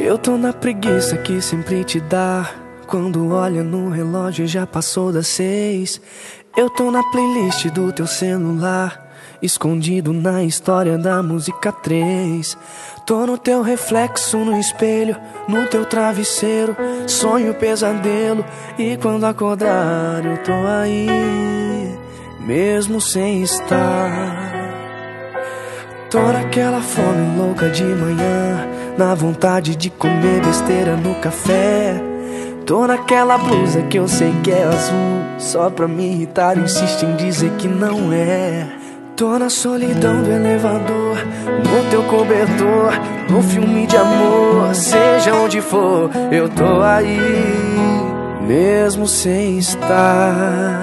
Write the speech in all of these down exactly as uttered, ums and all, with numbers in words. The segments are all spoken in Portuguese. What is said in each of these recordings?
Eu tô na preguiça que sempre te dá. Quando olha no relógio já passou das seis. Eu tô na playlist do teu celular, escondido na história da música três. Tô no teu reflexo no espelho, no teu travesseiro, sonho pesadelo. E quando acordar eu tô aí, mesmo sem estar. Tô naquela fome louca de manhã, na vontade de comer besteira no café. Tô naquela blusa que eu sei que é azul, só pra me irritar insiste em dizer que não é. Tô na solidão do elevador, no teu cobertor, no filme de amor. Seja onde for, eu tô aí, mesmo sem estar.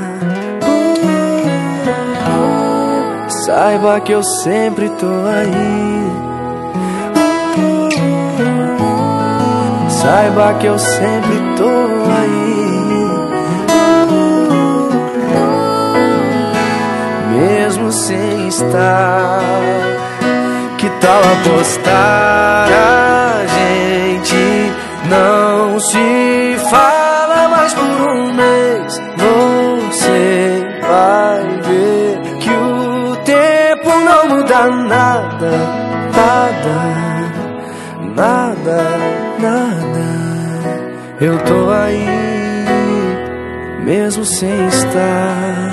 Saiba que eu sempre tô aí. Saiba que eu sempre tô aí, mesmo sem estar. Que tal apostar? A gente não se fala mais por um mês. Você vai ver que o tempo não muda nada, nada, nada, nada. Eu tô aí, mesmo sem estar.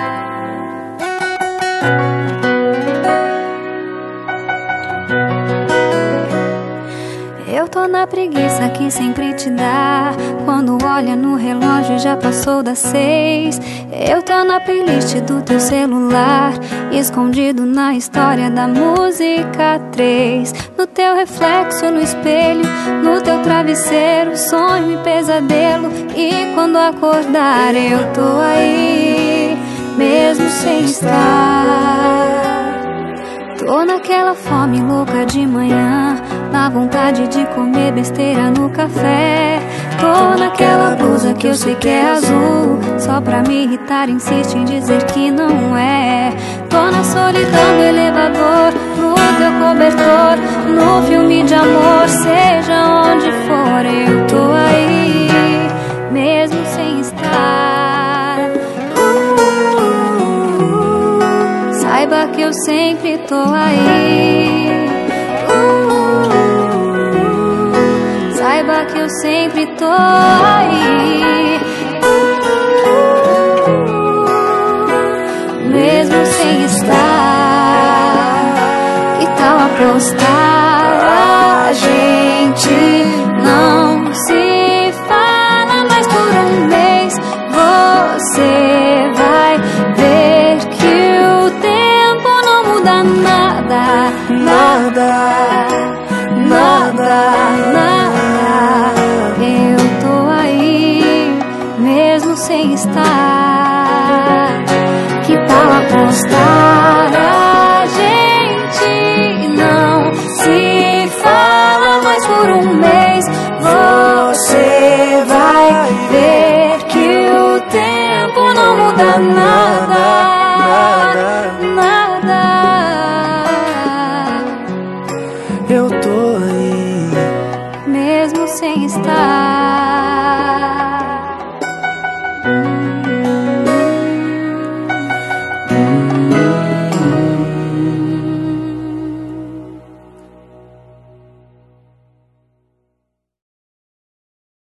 Eu tô na preguiça que sempre te dá. Quando olha no relógio já passou das seis. Eu tô na playlist do teu celular, escondido na história da música três. No teu reflexo no espelho, no teu travesseiro, sonho e pesadelo. E quando acordar eu tô aí, mesmo sem estar. Tô naquela fome louca de manhã, na vontade de comer besteira no café. Tô naquela blusa que eu sei que é azul, só pra me irritar insiste em dizer que não é. Tô na solidão do elevador, no teu cobertor, no filme de amor. Seja onde for, eu tô aí, mesmo sem estar. uh, Saiba que eu sempre tô aí. Saiba que eu sempre tô aí, mesmo sem estar. Que tal apostar? A gente não se fala mais por um mês. Você vai ver que o tempo não muda nada, nada, nada, nada. Sem estar. Que tal apostar?